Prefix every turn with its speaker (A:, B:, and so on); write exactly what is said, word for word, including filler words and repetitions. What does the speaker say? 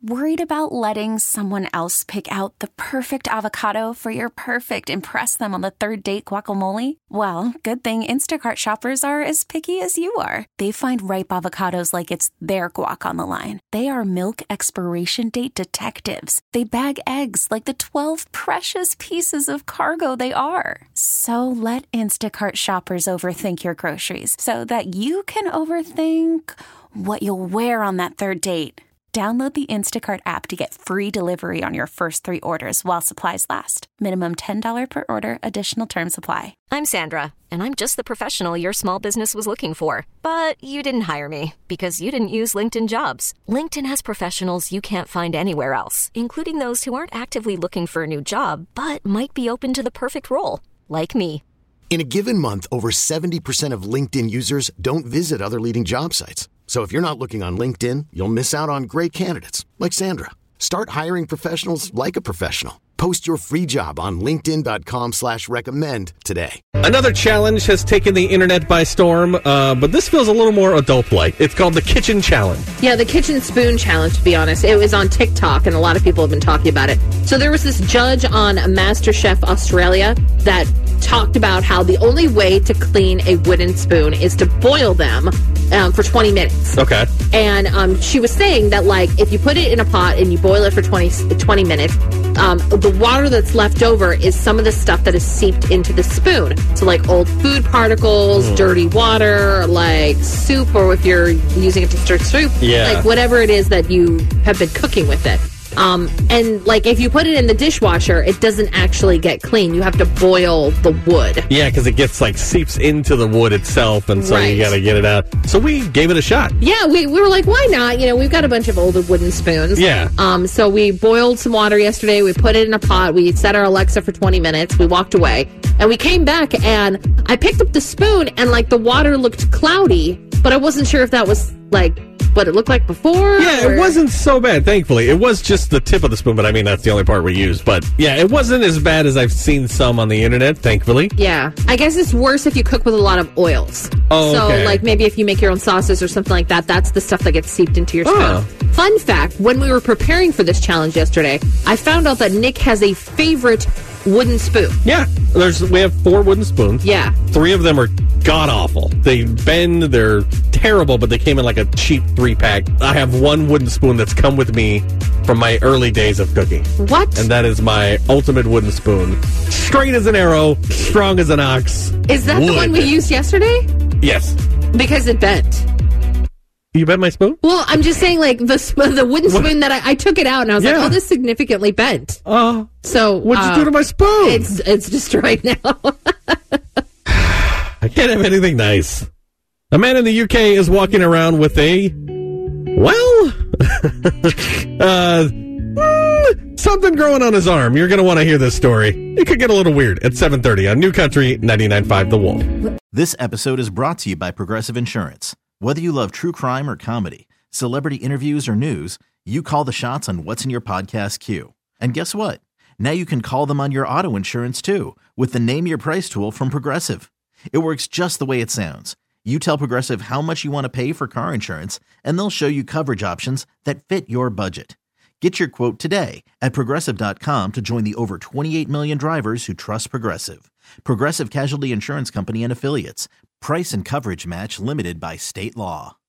A: Worried about letting someone else pick out the perfect avocado for your perfect impress them on the third date guacamole? Well, good thing Instacart shoppers are as picky as you are. They find ripe avocados like it's their guac on the line. They are milk expiration date detectives. They bag eggs like the twelve precious pieces of cargo they are. So let Instacart shoppers overthink your groceries so that you can overthink what you'll wear on that third date. Download the Instacart app to get free delivery on your first three orders while supplies last. Minimum ten dollars per order. Additional terms apply.
B: I'm Sandra, and I'm just the professional your small business was looking for. But you didn't hire me because you didn't use LinkedIn Jobs. LinkedIn has professionals you can't find anywhere else, including those who aren't actively looking for a new job, but might be open to the perfect role, like me.
C: In a given month, over seventy percent of LinkedIn users don't visit other leading job sites. So if you're not looking on LinkedIn, you'll miss out on great candidates like Sandra. Start hiring professionals like a professional. Post your free job on linkedin.com slash recommend today.
D: Another challenge has taken the internet by storm, uh, but this feels a little more adult-like. It's called the Kitchen Challenge.
E: Yeah, the Kitchen Spoon Challenge, to be honest. It was on TikTok, and a lot of people have been talking about it. So there was this judge on MasterChef Australia that talked about how the only way to clean a wooden spoon is to boil them um, for twenty minutes.
D: Okay.
E: And um, she was saying that, like, if you put it in a pot and you boil it for twenty, twenty minutes, um, the water that's left over is some of the stuff that is seeped into the spoon. So, like, old food particles, mm. dirty water, like soup, or if you're using it to stir soup,
D: yeah.
E: like whatever it is that you have been cooking with it. Um, and, like, if you put it in the dishwasher, it doesn't actually get clean. You have to boil the wood.
D: Yeah, because it gets, like, seeps into the wood itself, and so right. you got to get it out. So we gave it a shot.
E: Yeah, we, we were like, why not? You know, we've got a bunch of older wooden spoons.
D: Yeah.
E: Um, so we boiled some water yesterday. We put it in a pot. We set our Alexa for twenty minutes. We walked away. And we came back, and I picked up the spoon, and, like, the water looked cloudy, but I wasn't sure if that was, like, what it looked like before.
D: Yeah, or? It wasn't so bad, thankfully. It was just the tip of the spoon, but I mean, that's the only part we used. But yeah, it wasn't as bad as I've seen some on the internet, thankfully.
E: Yeah. I guess it's worse if you cook with a lot of oils.
D: Oh,
E: So,
D: okay.
E: like, maybe if you make your own sauces or something like that, that's the stuff that gets seeped into your spoon.
D: Oh.
E: Fun fact, when we were preparing for this challenge yesterday, I found out that Nick has a favorite wooden spoon.
D: Yeah. There's we have four wooden spoons.
E: Yeah.
D: Three of them are god-awful. They bend, they're terrible, but they came in like a cheap three-pack. I have one wooden spoon that's come with me from my early days of cooking.
E: What?
D: And that is my ultimate wooden spoon. Straight as an arrow, strong as an ox.
E: Is that
D: wood.
E: the one we used yesterday?
D: Yes.
E: Because it bent.
D: You bent my spoon?
E: Well, I'm just saying, like, the sp- the wooden
D: What?
E: spoon that I, I took it out, and I was
D: Yeah.
E: like, oh, this significantly bent.
D: Oh. Uh,
E: So
D: what'd you
E: uh,
D: do to my spoon?
E: It's it's destroyed now.
D: I can't have anything nice. A man in the U K is walking around with a, well, uh, mm, something growing on his arm. You're going to want to hear this story. It could get a little weird at seven thirty on New Country ninety-nine point five The Wolf.
F: This episode is brought to you by Progressive Insurance. Whether you love true crime or comedy, celebrity interviews or news, you call the shots on what's in your podcast queue. And guess what? Now you can call them on your auto insurance too with the Name Your Price tool from Progressive. It works just the way it sounds. You tell Progressive how much you want to pay for car insurance, and they'll show you coverage options that fit your budget. Get your quote today at Progressive dot com to join the over twenty-eight million drivers who trust Progressive. Progressive Casualty Insurance Company and Affiliates. Price and coverage match limited by state law.